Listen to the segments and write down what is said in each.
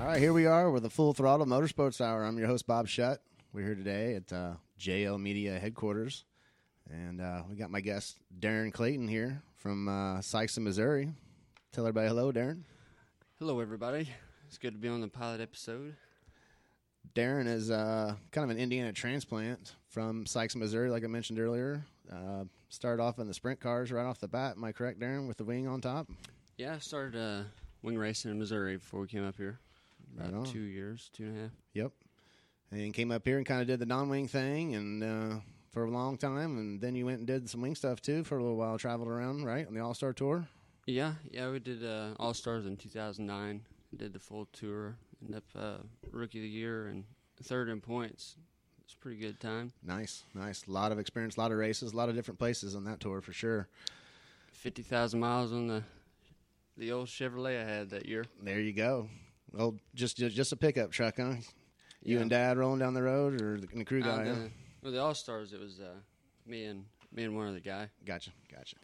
All right, here we are with a Full Throttle Motorsports Hour. I'm your host, Bob Shutt. We're here today at JL Media headquarters, and we got my guest, Darren Clayton, here from Sikeston, Missouri. Tell everybody hello, Darren. Hello, everybody. It's good to be on the pilot episode. Darren is kind of an Indiana transplant from Sikeston, Missouri, like I mentioned earlier. Started off in the sprint cars right off the bat. Am I correct, Darren, with the wing on top? Yeah, I started wing racing in Missouri before we came up here. About 2 years, 2.5. Yep. And came up here and kind of did the non-wing thing and for a long time. And then you went and did some wing stuff, too, for a little while. Traveled around, right, on the All-Star Tour? Yeah, we did All-Stars in 2009. Did the full tour. Ended up Rookie of the Year and third in points. It's a pretty good time. Nice. A lot of experience, a lot of races, a lot of different places on that tour for sure. 50,000 miles on the old Chevrolet I had that year. There you go. Well, just a pickup truck, huh? You Yeah. and Dad rolling down the road, or the crew guy? Huh? Well, the All-Stars, it was me and one other guy. Gotcha.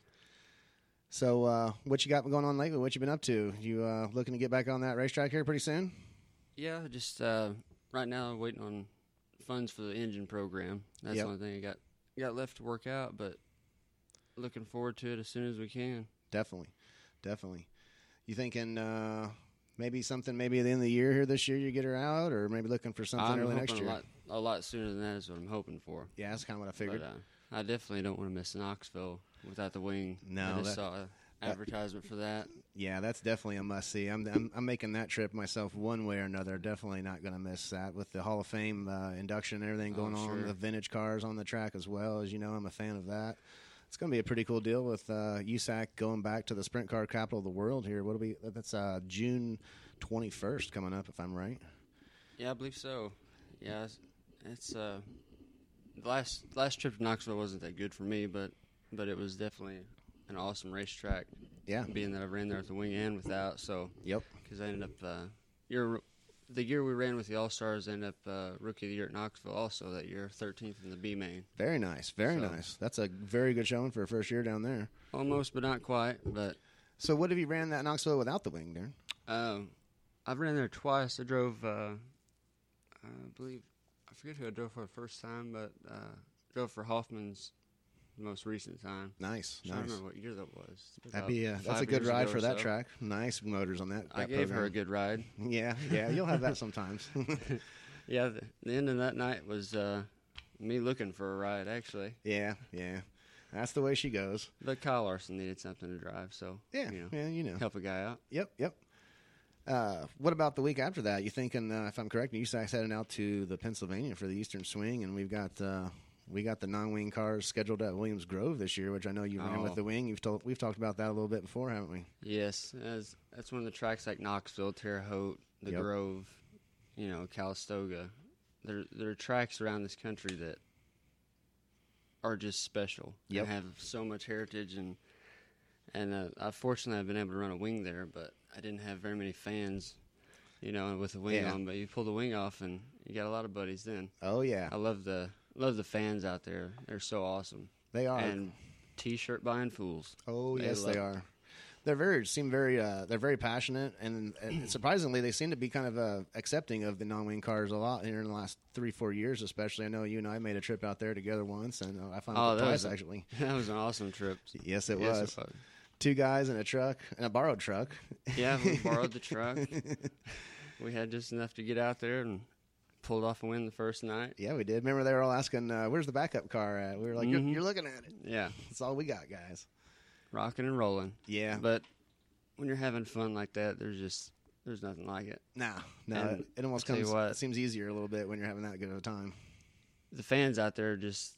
So, what you got going on lately? What you been up to? You looking to get back on that racetrack here pretty soon? Yeah, just right now I'm waiting on funds for the engine program. That's Yep. the only thing I got left to work out, but looking forward to it as soon as we can. Definitely. You thinking maybe something maybe at the end of the year here this year you get her out, or maybe looking for something I'm early hoping next year? a lot sooner than that is what I'm hoping for. Yeah, that's kind of what I figured. But I definitely don't want to miss Knoxville without the wing. No, I just saw an advertisement for that. Yeah, that's definitely a must-see. I'm making that trip myself one way or another. Definitely not going to miss that with the Hall of Fame induction and everything going on, sure. the vintage cars on the track as well. As you know, I'm a fan of that. It's going to be a pretty cool deal with USAC going back to the sprint car capital of the world here. That's June 21st coming up, if I'm right. Yeah, I believe so. Yeah, it's the last trip to Knoxville wasn't that good for me, but it was definitely an awesome racetrack. Yeah. Being that I ran there with the wing and without, so. Yep. Because I ended up the year we ran with the All-Stars, ended up Rookie of the Year at Knoxville also that year, 13th in the B main. Very nice. Nice. That's a very good showing for a first year down there. Almost, but not quite. But so, what have you ran that Knoxville without the wing, Darren? I've ran there twice. I drove. I forget who I drove for the first time, but drove for Hoffman's most recent time. Nice. I don't remember what year that was. That's a good ride for that track. Nice motors on that. I gave her a good ride. Yeah, you'll have that sometimes. Yeah, the end of that night was me looking for a ride, actually. Yeah. That's the way she goes. But Kyle Larson needed something to drive, so help a guy out. Yep. What about the week after that? You thinking, if I'm correct, USAC's heading out to the Pennsylvania for the Eastern Swing, and we've got the non-wing cars scheduled at Williams Grove this year, which I know you ran with the wing. We've talked about that a little bit before, haven't we? Yes, that's one of the tracks like Knoxville, Terre Haute, the Grove, Calistoga. There are tracks around this country that are just special. Yep. They have so much heritage, and fortunately I've been able to run a wing there, but I didn't have very many fans, with the wing on. But you pull the wing off, and you got a lot of buddies then. Oh yeah, I love the fans out there. They're so awesome. They are. And T-shirt buying fools. Oh yes, they are. They're very passionate, and surprisingly, they seem to be kind of accepting of the non-wing cars a lot here in the last 3-4 years, especially. I know you and I made a trip out there together once, and I found it twice actually. That was an awesome trip. Yes, it was. 2 guys in a truck, and a borrowed truck. Yeah, we borrowed the truck. We had just enough to get out there and pulled off a win the first night. Yeah, we did. Remember, they were all asking, "Where's the backup car at?" We were like, "You're looking at it." Yeah, that's all we got, guys. Rocking and rolling. Yeah, but when you're having fun like that, there's nothing like it. No, it almost comes. It seems easier a little bit when you're having that good of a time. The fans out there it's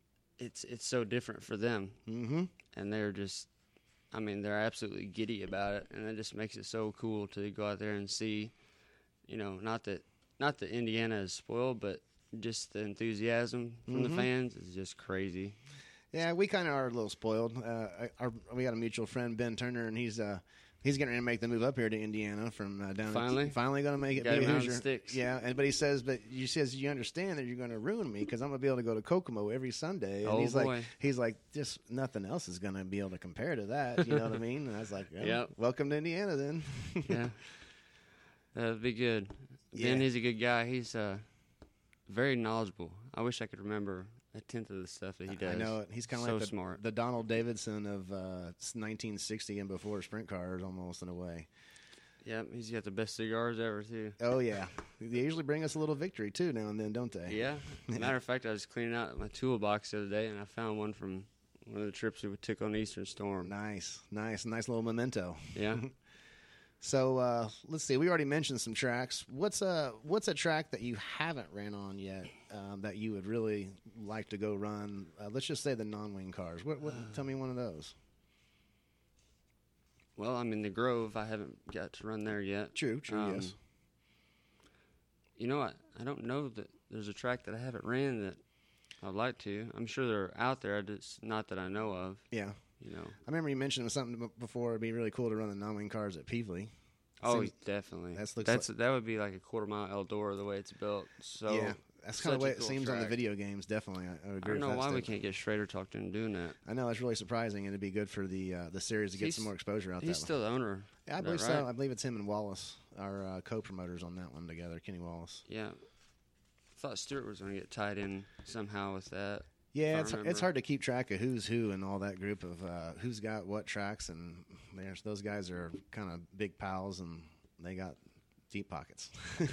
so different for them, and they're just. I mean, they're absolutely giddy about it, and it just makes it so cool to go out there and see, not that Indiana is spoiled, but just the enthusiasm from the fans is just crazy. Yeah, we kind of are a little spoiled. We got a mutual friend, Ben Turner, and he's getting ready to make the move up here to Indiana from down. Finally going to make it. Got him out of the sticks. Yeah, but he says you understand that you're going to ruin me because I'm going to be able to go to Kokomo every Sunday. And he's like, just nothing else is going to be able to compare to that. You know what I mean? And I was like, welcome to Indiana then. Yeah. That'd be good. Yeah. Ben, he's a good guy. He's very knowledgeable. I wish I could remember a tenth of the stuff that he does. I know it. He's kind of so like smart. the Donald Davidson of 1960 and before sprint cars, almost in a way. Yep, he's got the best cigars ever, too. Oh, yeah. They usually bring us a little victory, too, now and then, don't they? Yeah. Matter of fact, I was cleaning out my toolbox the other day, and I found one from one of the trips we took on Eastern Storm. Nice little memento. Yeah. So let's see. We already mentioned some tracks. What's a track that you haven't ran on yet that you would really like to go run? Let's just say the non-wing cars. Tell me one of those. Well, I'm in the Grove. I haven't got to run there yet. True. Yes. You know, I don't know that there's a track that I haven't ran that I'd like to. I'm sure they're out there, just not that I know of. Yeah. You know. I remember you mentioned something before. It'd be really cool to run the non-wing cars at Peevely. Oh, definitely. That would be like a quarter-mile Eldora the way it's built. So yeah, that's kind of the way it seems track. on the video games. Definitely, I would agree. I don't know why we can't get Schrader talked into doing that. I know it's really surprising, and it'd be good for the series to get some more exposure out there. He's still the owner. Yeah, I believe so. I believe it's him and Wallace, our co-promoters on that one together. Kenny Wallace. Yeah, I thought Stewart was going to get tied in somehow with that. Yeah, it's hard to keep track of who's who and all that group of who's got what tracks, and those guys are kind of big pals, and they got deep pockets.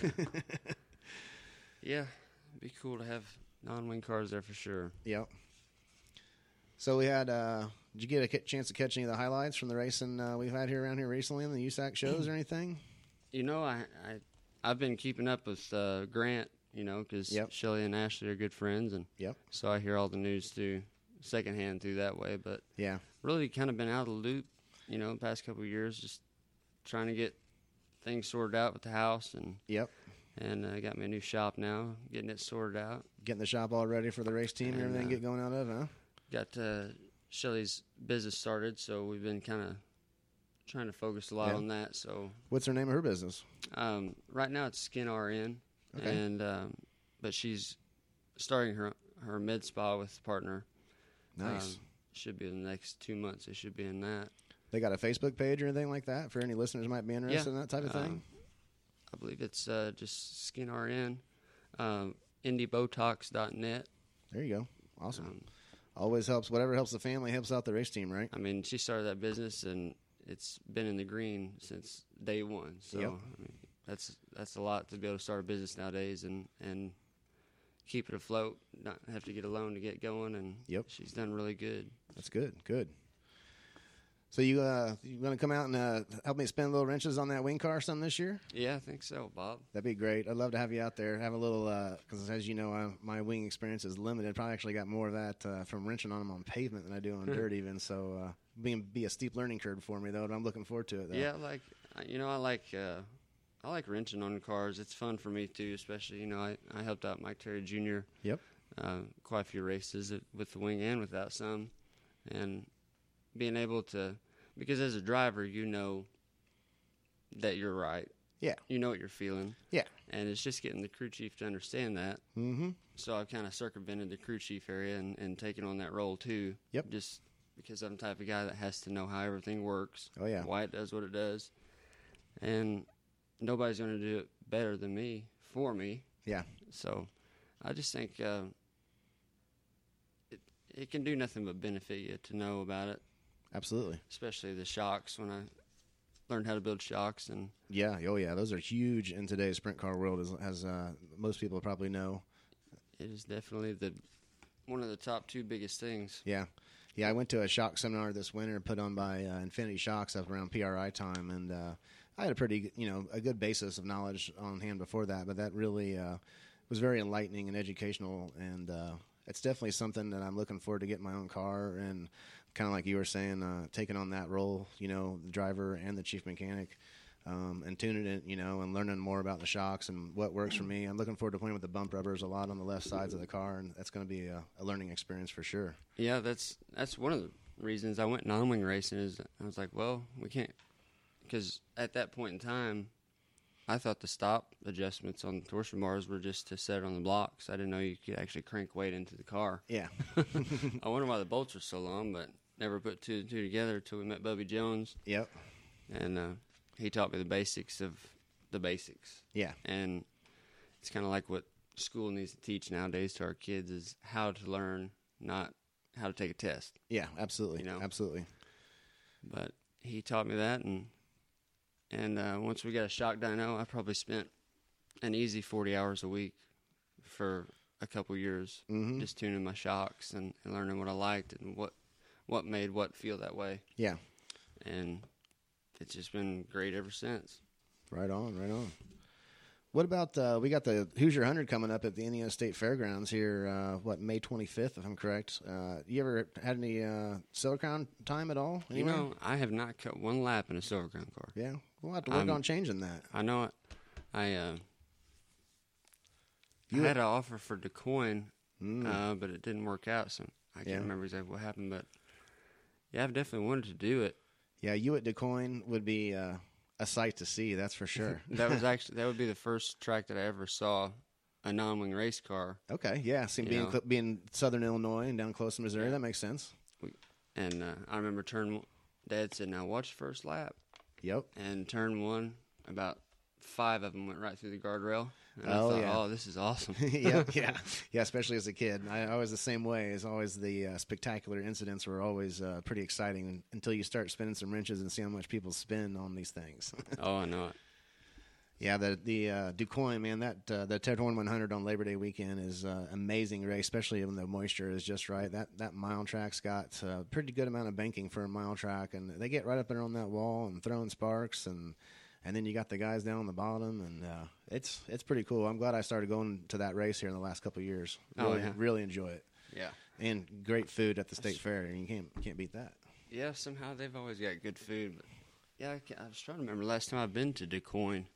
Yeah, it'd be cool to have non-wing cars there for sure. Yep. So we had, did you get a chance to catch any of the highlights from the racing we've had here around here recently in the USAC shows or anything? You know, I've been keeping up with Grant, you know, because Shelly and Ashley are good friends, and so I hear all the news through secondhand through that way. But really kind of been out of the loop, you know, the past couple of years, just trying to get things sorted out with the house, and I got me a new shop now, getting it sorted out. Getting the shop all ready for the race team and everything get going out of, huh? Got Shelly's business started, so we've been kind of trying to focus a lot on that. So, what's the name of her business? Right now it's Skin RN, and but she's starting her med spa with a partner. Nice. Should be in the next 2 months. It should be in that. They got a Facebook page or anything like that for any listeners who might be interested in that type of thing? I believe it's just Skin RN, indieBotox.net. There you go. Awesome. Always helps. Whatever helps the family helps out the race team, right? I mean, she started that business, and it's been in the green since day one. So I mean, that's a lot to be able to start a business nowadays and keep it afloat, not have to get a loan to get going, and she's done really good. That's good. So you going to come out and help me spin little wrenches on that wing car some this year? Yeah, I think so, Bob. That'd be great. I'd love to have you out there. Have a little, because as you know, my wing experience is limited. Probably actually got more of that from wrenching on them on pavement than I do on dirt even. So be a steep learning curve for me, though, and I'm looking forward to it, though. Yeah, I like wrenching on cars. It's fun for me, too, especially, you know, I helped out Mike Terry Jr. Quite a few races with the wing and without some. And being able to, because as a driver, you know that you're right. Yeah. You know what you're feeling. Yeah. And it's just getting the crew chief to understand that. Mm-hmm. So I've kind of circumvented the crew chief area and taken on that role, too. Yep. Just because I'm the type of guy that has to know how everything works. Oh, yeah. Why it does what it does. And nobody's going to do it better than me, for me. Yeah. So I just think it can do nothing but benefit you to know about it. Absolutely. Especially the shocks, when I learned how to build shocks. And those are huge in today's sprint car world, as most people probably know. It is definitely one of the top two biggest things. Yeah. I went to a shock seminar this winter put on by Infinity Shocks up around PRI time, and I had a pretty, a good basis of knowledge on hand before that, but that really was very enlightening and educational, and it's definitely something that I'm looking forward to getting my own car, and kind of like you were saying, taking on that role, the driver and the chief mechanic, and tuning it, and learning more about the shocks and what works for me. I'm looking forward to playing with the bump rubbers a lot on the left sides of the car, and that's going to be a learning experience for sure. Yeah, that's one of the reasons I went non-wing racing. Is I was like, well, we can't, because at that point in time, I thought the stop adjustments on the torsion bars were just to set it on the blocks. I didn't know you could actually crank weight into the car. Yeah. I wonder why the bolts are so long, but never put two and two together until we met Bubby Jones. Yep. And he taught me the basics of the basics. Yeah. And it's kind of like what school needs to teach nowadays to our kids is how to learn, not how to take a test. Yeah, absolutely. You know? Absolutely. But he taught me that, and once we got a shock dyno, I probably spent an easy 40 hours a week for a couple years, just tuning my shocks and learning what I liked and what made what feel that way. Yeah. And it's just been great ever since. Right on, right on. What about, we got the Hoosier 100 coming up at the Indiana State Fairgrounds here, May 25th, if I'm correct. You ever had any Silver Crown time at all? Anywhere? You know, I have not cut one lap in a Silver Crown car. Yeah, we'll have to work on changing that. I know it. I had an offer for DeCoin, but it didn't work out, so I can't remember exactly what happened. But, yeah, I've definitely wanted to do it. Yeah, you at DeCoin would be a sight to see, that's for sure. That would be the first track that I ever saw a non-wing race car. Okay, yeah, being Southern Illinois and down close to Missouri, that makes sense. And I remember Dad said, "Now watch the first lap." Yep. And turn one, about 5 of them went right through the guardrail. And I thought, oh, this is awesome. yeah, especially as a kid. I was the same way. As always, the spectacular incidents were always pretty exciting until you start spinning some wrenches and see how much people spend on these things. Oh, I know it. Yeah, the DuQuoin, man, the Ted Horn 100 on Labor Day weekend is an amazing race, especially when the moisture is just right. That mile track's got a pretty good amount of banking for a mile track, and they get right up there on that wall and throwing sparks, and then you got the guys down on the bottom, and it's pretty cool. I'm glad I started going to that race here in the last couple of years. Really enjoy it. Yeah, and great food at the state fair, and you can't beat that. Yeah, somehow they've always got good food. But yeah, I was trying to remember last time I've been to DuQuoin.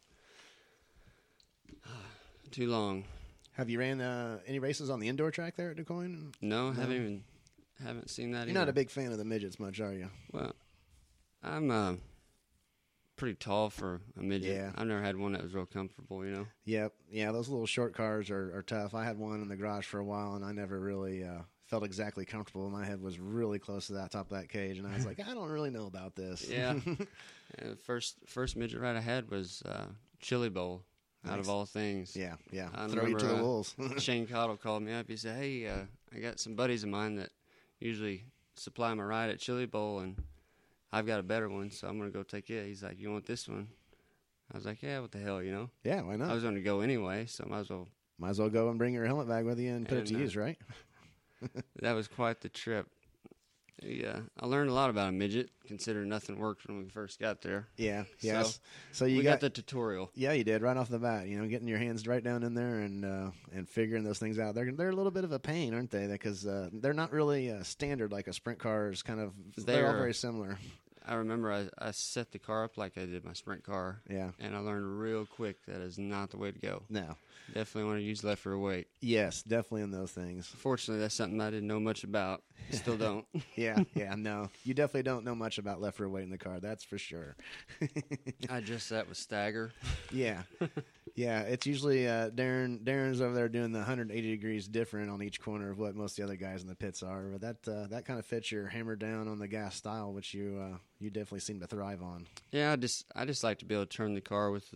Too long. Have you ran any races on the indoor track there at DuQuoin? No, haven't seen that. You're not a big fan of the midgets much, are you? Well, I'm pretty tall for a midget. Yeah. I've never had one that was real comfortable, you know? Yep. Yeah, those little short cars are tough. I had one in the garage for a while, and I never really felt exactly comfortable. My head was really close to that top of that cage, and I was like, I don't really know about this. Yeah. And the first midget ride I had was Chili Bowl. Nice. Out of all things. Yeah. I Throw you to the wolves. Shane Cottle called me up. He said, hey, I got some buddies of mine that usually supply my ride at Chili Bowl, and I've got a better one, so I'm going to go take it. He's like, you want this one? I was like, yeah, what the hell, you know? Yeah, why not? I was going to go anyway, so might as well go and bring your helmet bag with you and put it to use, right? That was quite the trip. Yeah, I learned a lot about a midget, considering nothing worked when we first got there. Yeah. So we got the tutorial. Yeah, you did right off the bat. You know, getting your hands right down in there and figuring those things out. They're a little bit of a pain, aren't they? Because they're not really standard like a sprint car is kind of. They're all very similar. I remember I set the car up like I did my sprint car. Yeah. And I learned real quick that is not the way to go. No. Definitely want to use left rear weight. Yes, definitely in those things. Fortunately, that's something I didn't know much about. Still don't. Yeah, no. You definitely don't know much about left rear weight in the car, that's for sure. I just sat with Stagger. Yeah. Yeah, it's usually Darren's over there doing the 180 degrees different on each corner of what most of the other guys in the pits are. But that kind of fits your hammer down on the gas style, which you definitely seem to thrive on. Yeah, I just like to be able to turn the car with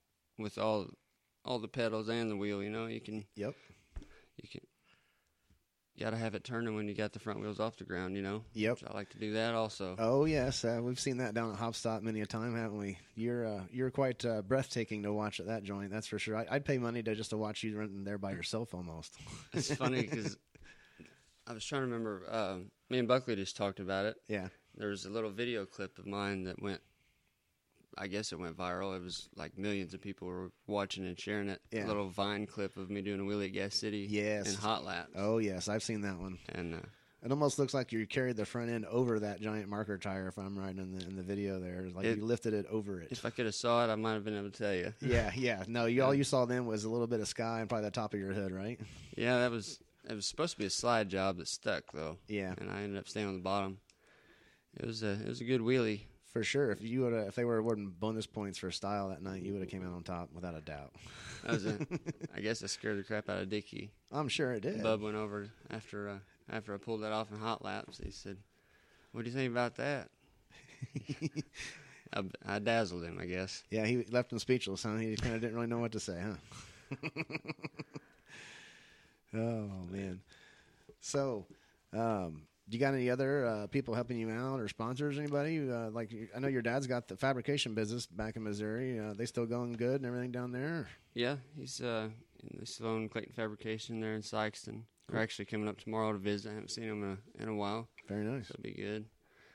all the pedals and the wheel. You know, you can. Yep. You got to have it turning when you got the front wheels off the ground, you know? Yep. So I like to do that also. Oh, yes. We've seen that down at Hopstop many a time, haven't we? You're quite breathtaking to watch at that joint, that's for sure. I'd pay money just to watch you run there by yourself almost. It's funny because I was trying to remember, me and Buckley just talked about it. Yeah. There was a little video clip of mine that went viral. It was like millions of people were watching and sharing it. Yeah. A little Vine clip of me doing a wheelie at Gas City. Yes. And hot laps. Oh, yes. I've seen that one. And it almost looks like you carried the front end over that giant marker tire, if I'm right in the video there. Like you lifted it over it. If I could have saw it, I might have been able to tell you. Yeah. No, all you saw then was a little bit of sky and probably the top of your hood, right? Yeah, it was supposed to be a slide job that stuck, though. Yeah. And I ended up staying on the bottom. It was a good wheelie. For sure. If they were awarding bonus points for style that night, you would have came out on top without a doubt. That was it. I guess I scared the crap out of Dickie. I'm sure it did. Bub went over after I pulled that off in hot laps. He said, "What do you think about that?" I dazzled him, I guess. Yeah, he left him speechless, huh? He kind of didn't really know what to say, huh? Oh, man. So, you got any other people helping you out or sponsors, anybody? I know your dad's got the fabrication business back in Missouri. They still going good and everything down there? Yeah, he's still own Clayton Fabrication there in Sykeston. We're actually coming up tomorrow to visit. I haven't seen him in a while. Very nice. That'll be good.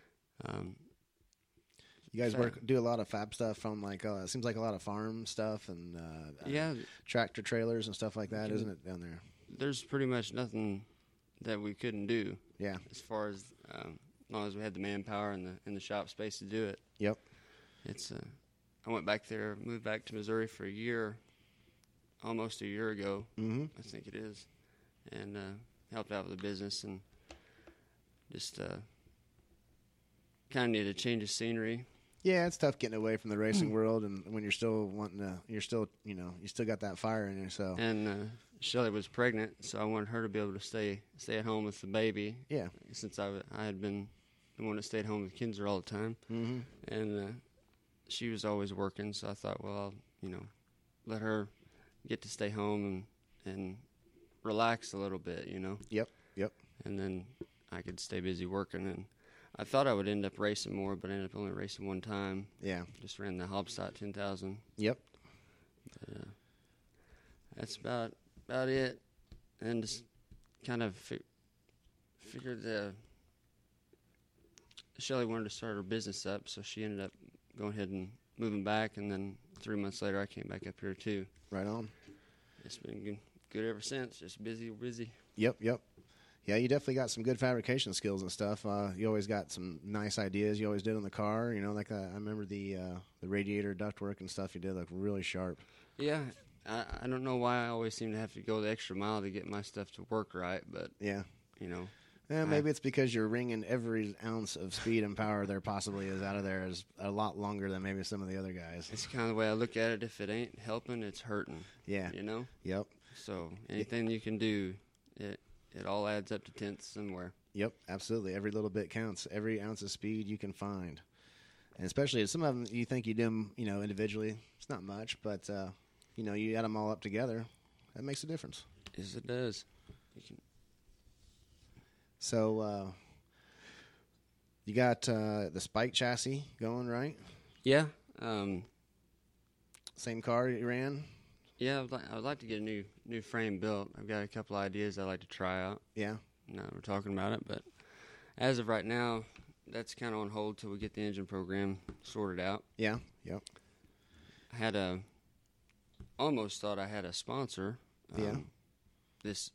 You guys do a lot of fab stuff from it seems like a lot of farm stuff and tractor trailers and stuff like that, isn't it, down there? There's pretty much nothing that we couldn't do. Yeah. As far as long as we had the manpower and the shop space to do it. Yep. It's I moved back to Missouri for a year, almost a year ago, I think it is, and helped out with the business and just kind of needed a change of scenery. Yeah, it's tough getting away from the racing world, and when you're still you still got that fire in you. So and Shelly was pregnant, so I wanted her to be able to stay at home with the baby. Yeah, since I had been the one that stayed home with Kinzer all the time, and she was always working. So I thought, well, I'll let her get to stay home and relax a little bit, Yep. And then I could stay busy working. And I thought I would end up racing more, but I ended up only racing one time. Yeah. Just ran the Hobstadt 10,000. Yep. But, that's about it. And just kind of figured Shelly wanted to start her business up, so she ended up going ahead and moving back. And then 3 months later, I came back up here too. Right on. It's been good ever since. Just busy. Yep. Yeah, you definitely got some good fabrication skills and stuff. You always got some nice ideas you always did on the car. I remember the radiator ductwork and stuff you did look really sharp. Yeah, I don't know why I always seem to have to go the extra mile to get my stuff to work right, but yeah, maybe it's because you're wringing every ounce of speed and power there possibly is out of there is a lot longer than maybe some of the other guys. It's kind of the way I look at it. If it ain't helping, it's hurting. Yeah. Yep. So anything you can do, it all adds up to tenths somewhere. Yep, absolutely. Every little bit counts. Every ounce of speed you can find. And especially some of them you think you do them, individually. It's not much, but, you add them all up together. That makes a difference. Yes, it does. So, you got the Spike chassis going, right? Yeah. Same car you ran? Yeah, I would like to get a new frame built. I've got a couple ideas I'd like to try out. Yeah. Now we're talking about it, but as of right now, that's kind of on hold till we get the engine program sorted out. Yeah. Yep. I almost thought I had a sponsor. This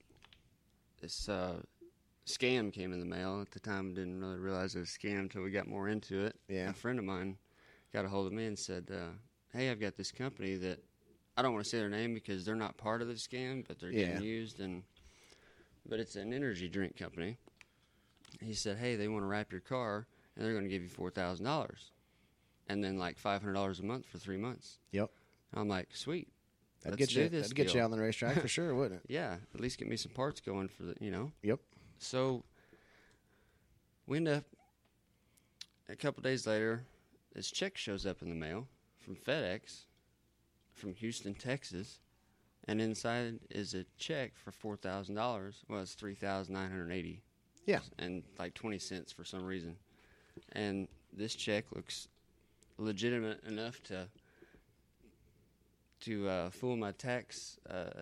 scam came in the mail. At the time, I didn't really realize it was a scam until we got more into it. Yeah. A friend of mine got a hold of me and said, hey, I've got this company that I don't want to say their name because they're not part of the scam, but they're getting used. But it's an energy drink company. He said, hey, they want to wrap your car, and they're going to give you $4,000. And then like $500 a month for 3 months. Yep. And I'm like, sweet. That'd get you out on the racetrack for sure, wouldn't it? Yeah, at least get me some parts going for the, Yep. So we end up, a couple days later, this check shows up in the mail from FedEx from Houston, Texas, and inside is a check for $4,000. Well, it's $3,980. Yeah. And like 20 cents for some reason. And this check looks legitimate enough to fool my tax.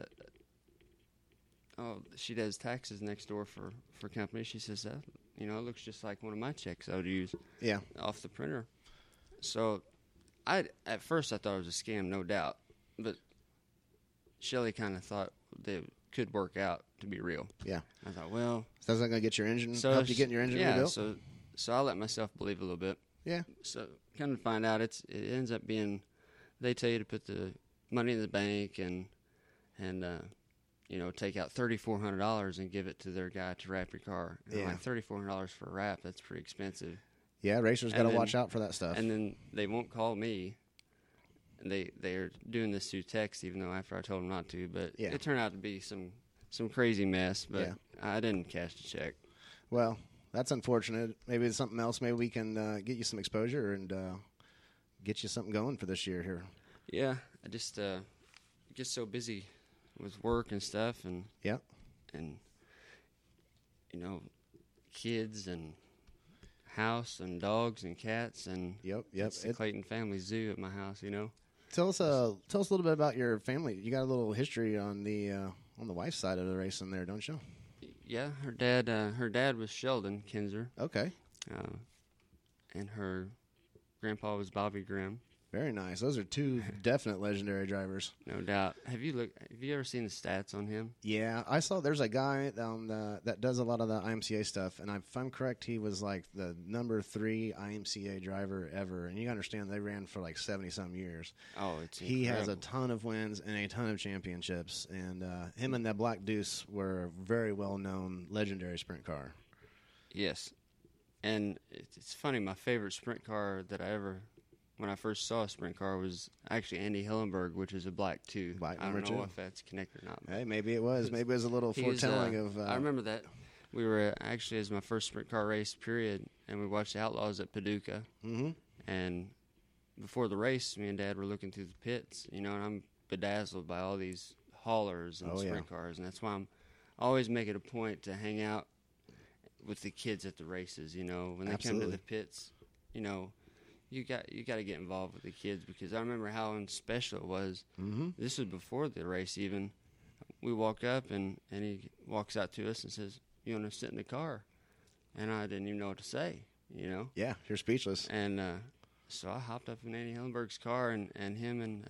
She does taxes next door for company. She says that it looks just like one of my checks I would use. Yeah. Off the printer. So at first I thought it was a scam, no doubt, but Shelly kind of thought they could work out to be real. Yeah. I thought, well, so that's not going to get your engine, help you get your engine rebuilt? Yeah, so I let myself believe a little bit. Yeah. So kind of find out it ends up being, they tell you to put the money in the bank and take out $3,400 and give it to their guy to wrap your car. And I'm like, $3,400 for a wrap, that's pretty expensive. Yeah, racers got to watch out for that stuff. And then they won't call me. And they're doing this through text, even though after I told them not to. But it turned out to be some crazy mess. But I didn't cash the check. Well, that's unfortunate. Maybe it's something else. Maybe we can get you some exposure and get you something going for this year here. Yeah, I just get so busy with work and stuff, and Yeah. and kids and house and dogs and cats and Yep. it's the Clayton family zoo at my house. Tell us a little bit about your family. You got a little history on the wife's side of the racing there, don't you? Yeah, her dad was Sheldon Kinzer, Okay. and her grandpa was Bobby Grimm. Very nice. Those are two definite legendary drivers. No doubt. Have you ever seen the stats on him? Yeah, I saw there's a guy that does a lot of the IMCA stuff, and if I'm correct, he was like the number 3 IMCA driver ever. And you understand they ran for like 70-some years. Oh, it's He incredible. has a ton of wins and a ton of championships, and him and that Black Deuce were a very well-known legendary sprint car. Yes, and it's funny. My favorite sprint car when I first saw a sprint car was actually Andy Hillenberg, which is a black 2. Black I number don't know 2. if that's connected or not. Hey, maybe it was. Maybe it was a little foretelling of. I remember that. We were actually, as my first sprint car race, period, and we watched the Outlaws at Paducah. Mm-hmm. And before the race, me and Dad were looking through the pits, and I'm bedazzled by all these haulers and sprint cars, and that's why I'm always making a point to hang out with the kids at the races. When they come to the pits, you got to get involved with the kids, because I remember how special it was. Mm-hmm. This was before the race even. We walk up, and he walks out to us and says, "You want to sit in the car?" And I didn't even know what to say, Yeah, you're speechless. And so I hopped up in Andy Hillenberg's car, and him and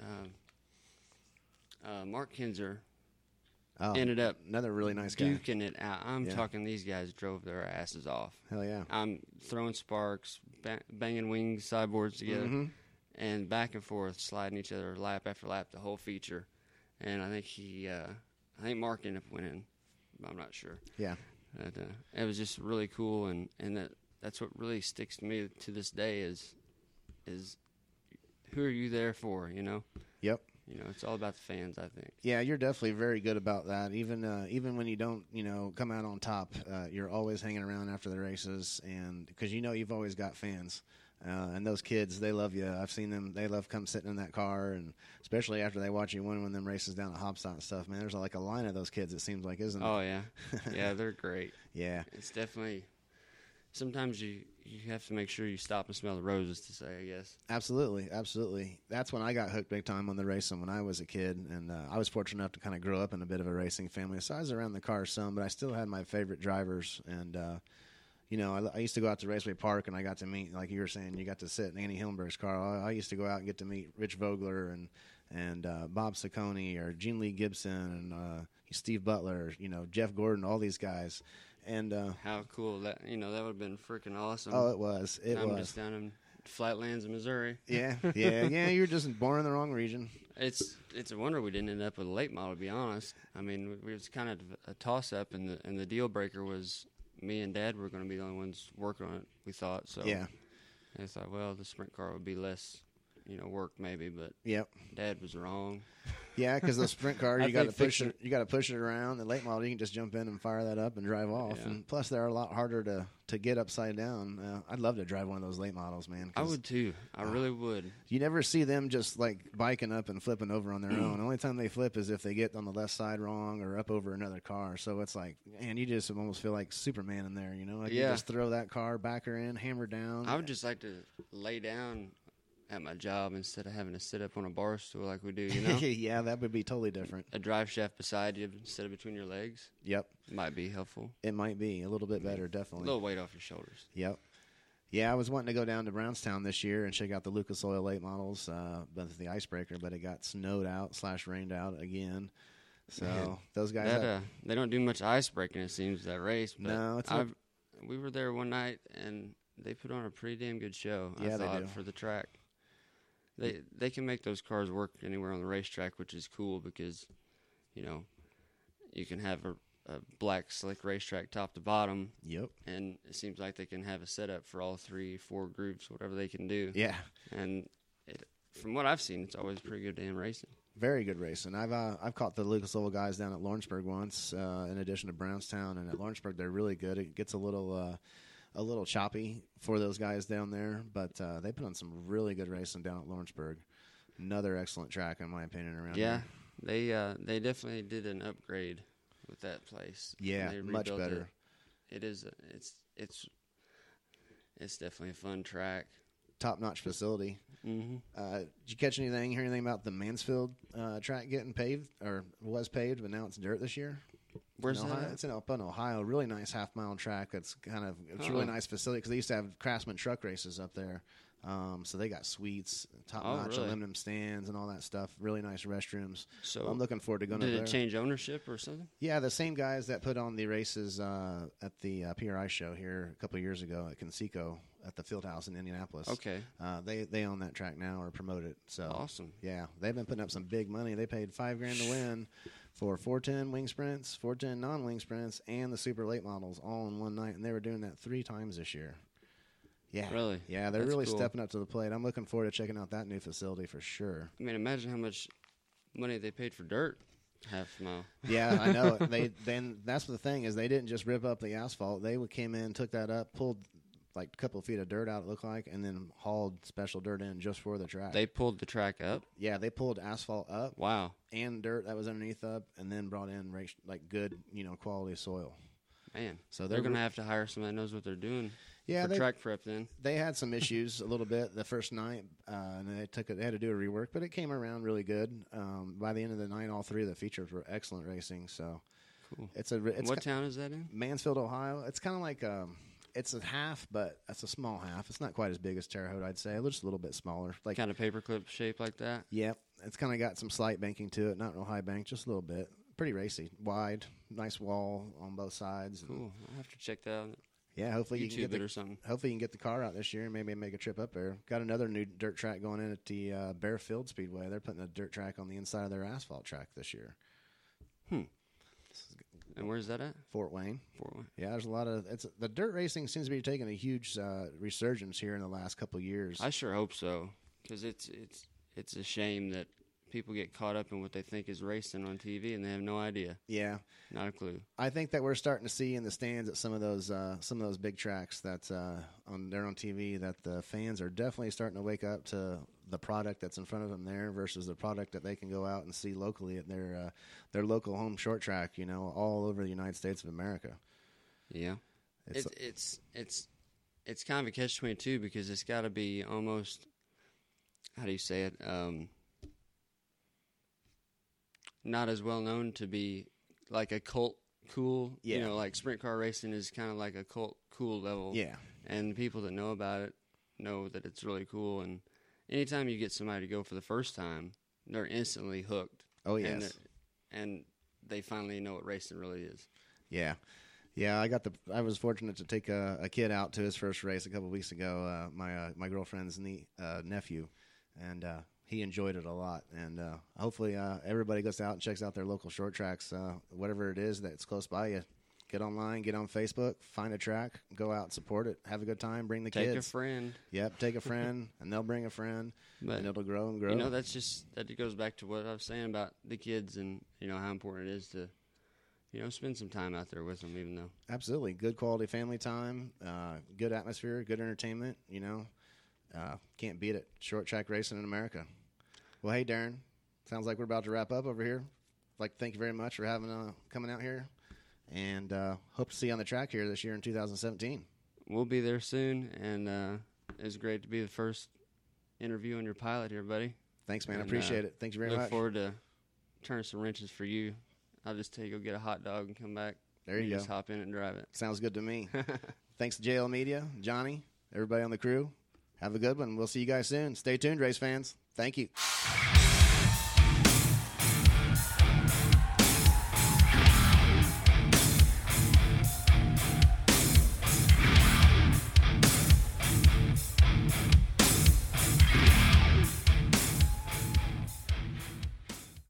Mark Kinzer ended up another really nice guy. duking it out. I'm talking, these guys drove their asses off. Hell yeah. I'm throwing sparks, banging wings, sideboards together, and back and forth, sliding each other lap after lap, the whole feature. And I think Mark ended up winning. I'm not sure. Yeah. But, it was just really cool, and that's what really sticks to me to this day is who are you there for, Yep. It's all about the fans, I think. Yeah, you're definitely very good about that. Even when you don't, come out on top, you're always hanging around after the races, and because you've always got fans, and those kids, they love you. I've seen them; they love come sitting in that car, and especially after they watch you win them races down at Hopstock and stuff. Man, there's like a line of those kids. It seems like, isn't it? Oh yeah, yeah, they're great. Yeah, it's definitely. Sometimes you have to make sure you stop and smell the roses, to say, I guess. Absolutely. That's when I got hooked big time on the racing when I was a kid, and I was fortunate enough to kind of grow up in a bit of a racing family. So I was around the car some, but I still had my favorite drivers, and I used to go out to Raceway Park, and I got to meet, like you were saying, you got to sit in Andy Hillenberg's car. I used to go out and get to meet Rich Vogler and Bob Saccone or Gene Lee Gibson and Steve Butler, Jeff Gordon, all these guys. And how cool that that would have been freaking awesome. Oh, it was. I'm just down in Flatlands, Missouri. Yeah. You're just born in the wrong region. It's a wonder we didn't end up with a late model, to be honest. I mean, it was kind of a toss up, and the deal breaker was me and Dad were going to be the only ones working on it. We thought so. Yeah. I thought, well, the sprint car would be less, work maybe, but yep. Dad was wrong. Yeah, because the sprint car, you got to push it. You got to push it around. The late model, you can just jump in and fire that up and drive off. Yeah. And plus, they're a lot harder to get upside down. I'd love to drive one of those late models, man. I would too. I really would. You never see them just like biking up and flipping over on their own. The only time they flip is if they get on the left side wrong or up over another car. So it's like, man, you just almost feel like Superman in there. Like you just throw that car, back her in, hammer down. I would just like to lay down at my job instead of having to sit up on a bar stool like we do, Yeah, that would be totally different. A drive shaft beside you instead of between your legs. Yep. Might be helpful. It might be a little bit better, definitely. A little weight off your shoulders. Yep. Yeah, I was wanting to go down to Brownstown this year and check out the Lucas Oil late models, but the icebreaker, but it got snowed out / rained out again. So Man, those guys, they don't do much ice breaking, it seems, that race. But no, we were there one night and they put on a pretty damn good show. Yeah, I thought, they do. for the track. They can make those cars work anywhere on the racetrack, which is cool because, you can have a black slick racetrack top to bottom. Yep. And it seems like they can have a setup for all 3-4 groups, whatever they can do. Yeah. And from what I've seen, it's always pretty good damn racing. Very good racing. I've caught the Lucas Oil guys down at Lawrenceburg once, in addition to Brownstown, and at Lawrenceburg they're really good. It gets a little a little choppy for those guys down there, but they put on some really good racing down at Lawrenceburg. Another excellent track, in my opinion, around here. They definitely did an upgrade with that place. Yeah, They much rebuilt better. It is. It's definitely a fun track. Top-notch facility. Mm-hmm. Did you catch anything, hear anything about the Mansfield track getting paved, or was paved, but now it's dirt this year? Where's in that Ohio? at? It's up in Ohio. Really nice half-mile track. It's a really nice facility because they used to have Craftsman truck races up there. So they got suites, top-notch really? aluminum stands, and all that stuff. Really nice restrooms. So I'm looking forward to going did up it there. change ownership or something? Yeah, the same guys that put on the races at the PRI show here a couple of years ago at Conseco at the Fieldhouse in Indianapolis. Okay. They own that track now or promote it. So Awesome. Yeah, they've been putting up some big money. They paid $5,000 to win for 410 wing sprints, 410 non-wing sprints, and the super late models all in one night, and they were doing that 3 times this year. Yeah, Really? Yeah, they're That's really cool. stepping up to the plate. I'm looking forward to checking out that new facility for sure. I mean, imagine how much money they paid for dirt. Half a mile. Yeah, I know. Then that's the thing is they didn't just rip up the asphalt. They came in, took that up, pulled like a couple of feet of dirt out, it looked like, and then hauled special dirt in just for the track. They pulled the track up. Yeah, they pulled asphalt up Wow, and dirt that was underneath up, and then brought in like good, quality soil. man. So They're going to have to hire somebody that knows what they're doing. Yeah, for track prep then. They had some issues a little bit the first night, and they had to do a rework, but it came around really good. By the end of the night, all 3 of the features were excellent racing. So Cool. it's What town is that in? Mansfield, Ohio. It's kind of like it's a half, but it's a small half. It's not quite as big as Terre Haute, I'd say. Just a little bit smaller. Like Kind of paperclip shape like that? Yep, it's kind of got some slight banking to it. Not real high bank, just a little bit. Pretty racy, wide, nice wall on both sides. Cool. I'll have to check that out. Yeah, hopefully you can YouTube get it or something. hopefully you can get the car out this year and maybe make a trip up there. Got another new dirt track going in at the Bear Field Speedway. They're putting a dirt track on the inside of their asphalt track this year. And where's that at? Fort Wayne. Fort Wayne. Yeah, there's a lot of the dirt racing seems to be taking a huge resurgence here in the last couple of years. I sure hope so, because it's a shame that people get caught up in what they think is racing on TV and they have no idea, Yeah, not a clue. I think that we're starting to see in the stands at some of those big tracks that they're on TV that the fans are definitely starting to wake up to the product that's in front of them there versus the product that they can go out and see locally at their local home short track, all over the United States of America. Yeah, It's it's kind of a catch-22 because it's got to be almost, how do you say it? Not as well known to be like a cult cool. Yeah. Like sprint car racing is kind of like a cult cool level. yeah. And people that know about it know that it's really cool. And anytime you get somebody to go for the first time, they're instantly hooked. Oh, And yes. and they finally know what racing really is. Yeah. Yeah, I was fortunate to take a kid out to his first race a couple of weeks ago, my girlfriend's nephew, and he enjoyed it a lot. And hopefully everybody goes out and checks out their local short tracks, whatever it is that's close by you. Get online, get on Facebook, find a track, go out and support it, have a good time, bring the kids. Take a friend. Yep, take a friend, and they'll bring a friend, But, and it'll grow and grow. that goes back to what I was saying about the kids and, how important it is to, spend some time out there with them, even though. Absolutely. Good quality family time, good atmosphere, good entertainment, can't beat it. Short track racing in America. Well, hey, Darren, sounds like we're about to wrap up over here. I'd like to thank you very much for coming out here, and hope to see you on the track here this year in 2017. We'll be there soon, and it's great to be the first interview on your pilot here, buddy. Thanks, man. I And, appreciate it. Thank you very Look much. forward to turning some wrenches for you. I'll just tell you, go get a hot dog and come back. There you go. Just hop in and drive it. Sounds good to me. Thanks to JL Media, Johnny, everybody on the crew. Have a good one. We'll see you guys soon. Stay tuned, race fans. Thank you.